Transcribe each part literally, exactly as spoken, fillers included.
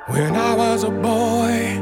When I was a boy,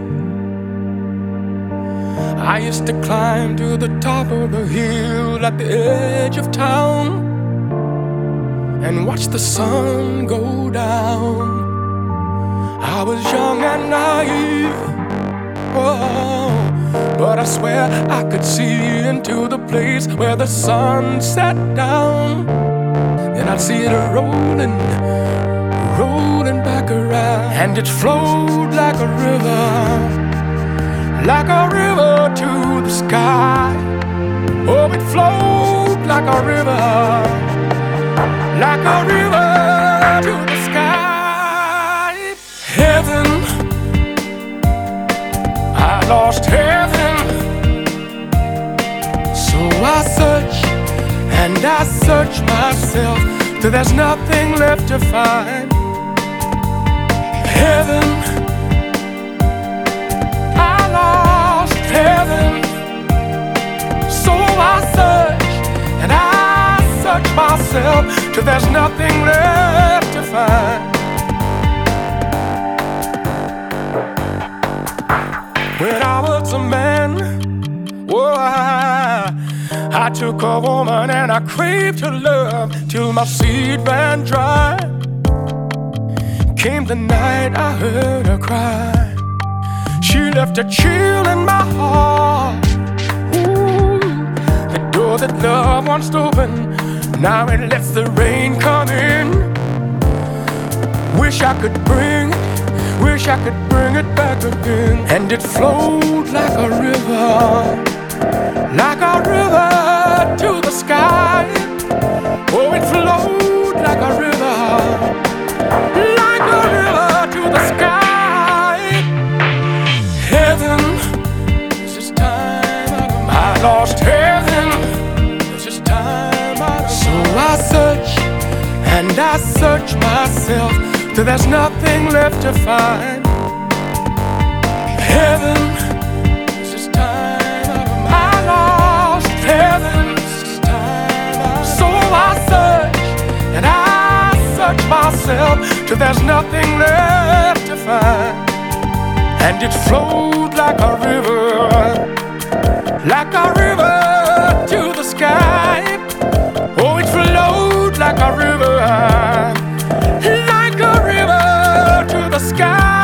I used to climb to the top of the hill at the edge of town and watch the sun go down. I was young and naive, oh, but I swear I could see into the place where the sun sat down. Then I'd see it rolling, rolling back around, and it flowed like a river, like a river to the sky. Oh, it flowed like a river, like a river to the sky. Heaven, I lost heaven, so I search and I search myself till there's nothing left to find. Heaven, I lost heaven, so I search and I search myself till there's nothing left to find. When I was a man, oh, I, I took a woman and I craved her love till my seed ran dry. Came the night I heard her cry. She left a chill in my heart. Ooh, the door that love once opened, now it lets the rain come in. Wish I could bring it, wish I could bring it back again. And it flowed like a river, like a river to the sky. Oh, it flowed like a river, like a river to the sky. Heaven, it's just time out of my I lost heaven, it's just time out of so I search and I search myself till there's nothing left to find. Heaven, it's just time out of my I lost heaven, it's just time out of so I search and I search myself till there's nothing left to find. And it flowed like a river, like a river to the sky. Oh, it flowed like a river, like a river to the sky.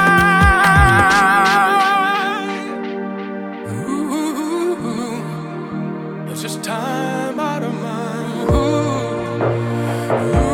Ooh, it's just time out of mind. Ooh, ooh.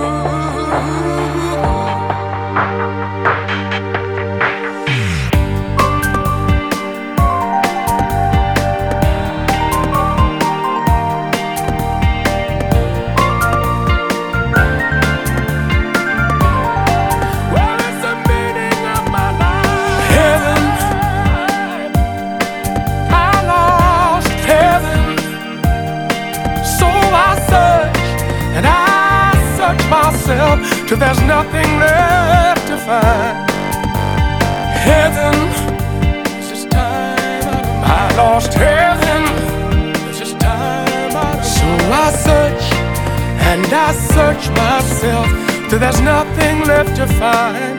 Myself till there's nothing left to find. Heaven, it's just time out of my I lost heaven, it's just time out of so I search and I search myself till there's nothing left to find.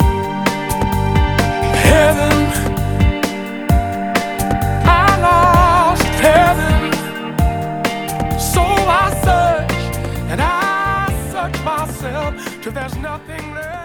Heaven, I lost heaven, so I search and I search myself till there's nothing left.